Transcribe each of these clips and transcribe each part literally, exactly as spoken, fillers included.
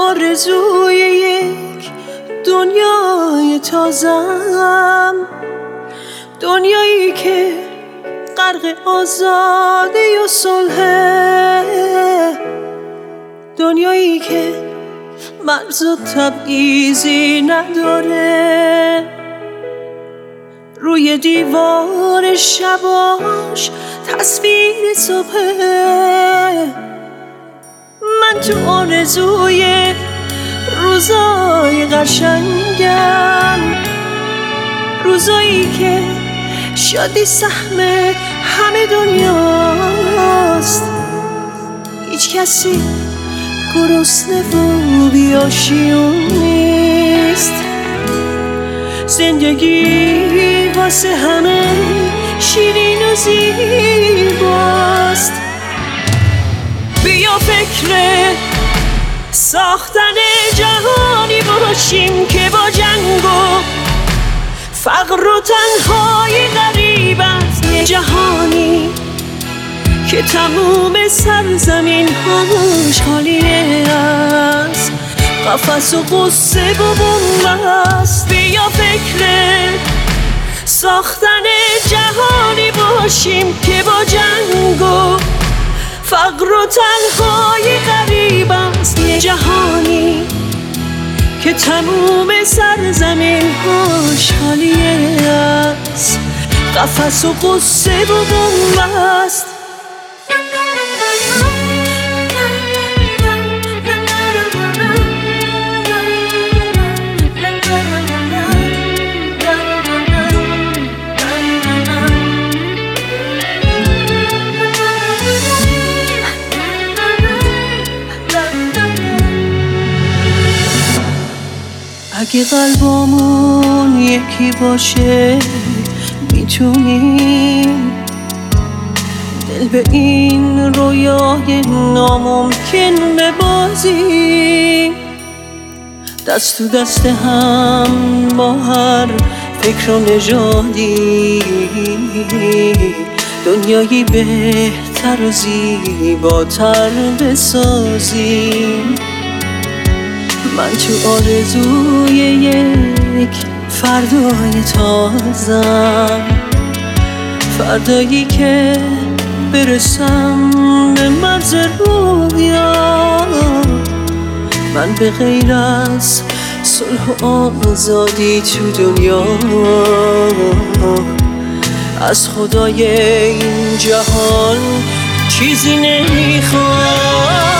آرزوی یک دنیای تازم، دنیایی که غرق آزادی و صلحه، دنیایی که مرز و تبعیضی نداره، روی دیوار شباش تصویر صبحه. من تو آرزوی روزای قشنگم، روزایی که شادی سهم همه دنیاست، هیچ کسی گرسنه و بی‌آشیون نیست، زندگی واسه همه شیرین و زیباست. بیا فکر ساختن جهانی باشیم که با جنگ و فقر و تنهایی غریب است، یه جهانی که تموم سرزمین هاش خالیه از قفس و قصه و بنبست. بیا فکر ساختن جهانی باشیم که با جنگ و فقر و تنهایی غریب است، یه جهانی که تموم سرزمین هاش خالیه از قفس و قصه و بنبست. اگه قلبمون یکی باشه میتونیم دل به این رویای ناممکن ببازیم، دست تو دست هم با هر فکر و نژادی دنیایی بهتر و زیباتر بسازیم. من تو آرزوی یک فردای تازم، فردایی که برسم به مرز رویا. من به غیر از صلح و آزادی تو دنیا از خدای این جهان چیزی نمیخوام.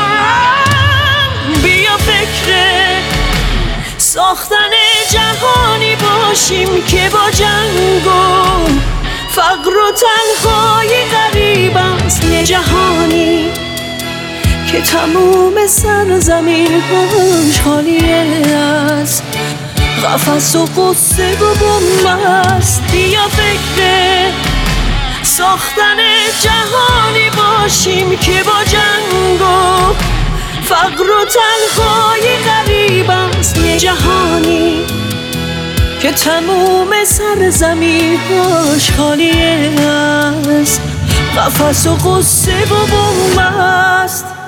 ساختن جهانی باشیم که با جنگ و فقر و تنهایی غریب است، یه جهانی که تموم سرزمین هاش خالیه از قفس و قصه و بنبست. بیا فکر ساختن جهانی باشیم که با جنگ و فقر و تنهایی غریب است، یه جهانی که تموم سرزمین هاش خالیه از قفس و قصه و بنبست.